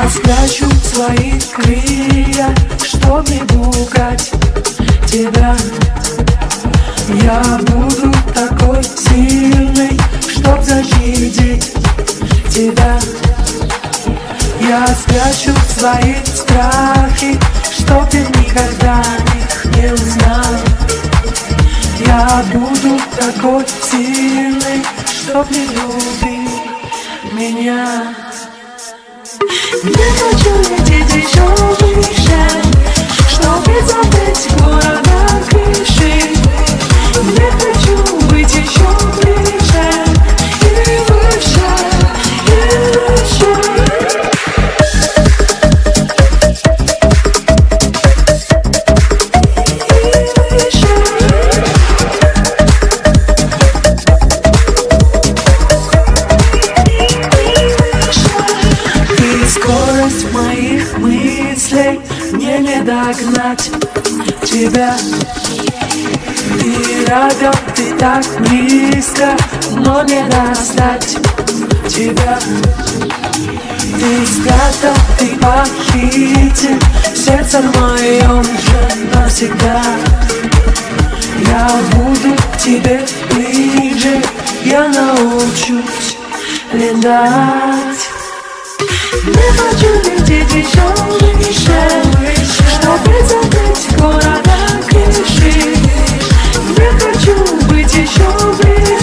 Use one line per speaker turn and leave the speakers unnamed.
спрячу свои крылья, чтоб не пугать тебя. Я буду такой сильный, чтоб защитить тебя. Я спрячу свои страхи, чтоб ты никогда их не узнал. Я буду такой сильный, чтоб не любил меня. Не хочу лететь еще выше, чтоб не забыть города крыши. Не хочу быть еще ближе и выше, и выше. Скорость моих мыслей мне не догнать тебя. Ты рядом, ты так близко, но не достать тебя. Ты спрятал, ты похитил сердце моем навсегда. Я буду к тебе ближе, я научусь летать. Не хочу лететь еще выше, чтобы забыть города крыши. Не хочу быть еще ближе.